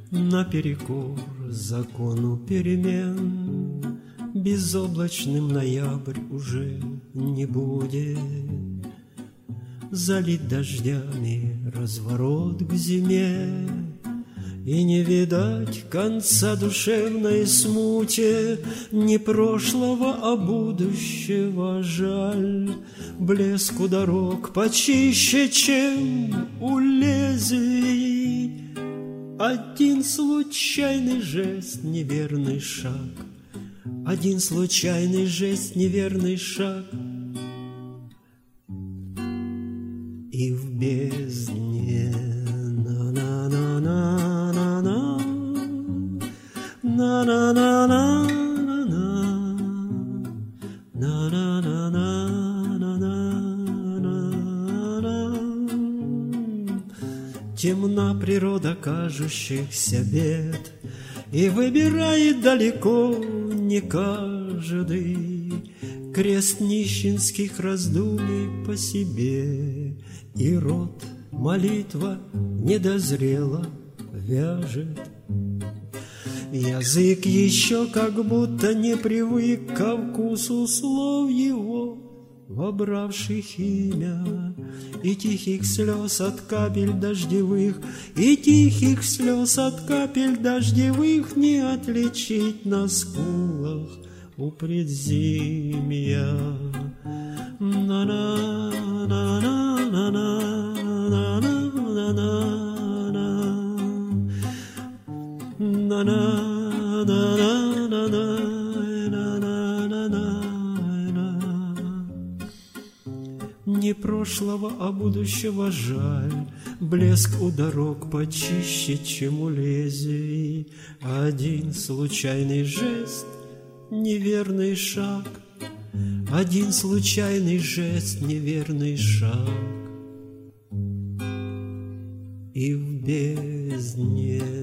наперекор закону перемен. Безоблачным ноябрь уже не будет, залит дождями разворот к зиме, и не видать конца душевной смуте, ни прошлого, а будущего жаль. Блеск у дорог почище, чем у лезвий. Один случайный жест, неверный шаг, один случайный жест, неверный шаг, и в бездне на-на-на-на-на-на, на-на-на-на-на-на, на-на-на-на-на-на. Темна природа кажущихся бед, и выбирает далеко не каждый крест нищенских раздумий по себе, и рот молитва недозрела вяжет. Язык еще как будто не привык ко вкусу слов его, вобравших имя, и тихих слез от капель дождевых, и тихих слез от капель дождевых не отличить на скулах у предзимья. Не прошлого, а будущего жаль. Блеск у дорог почище, чем у лезвий. Один случайный жест, неверный шаг, один случайный жест, неверный шаг, и в бездне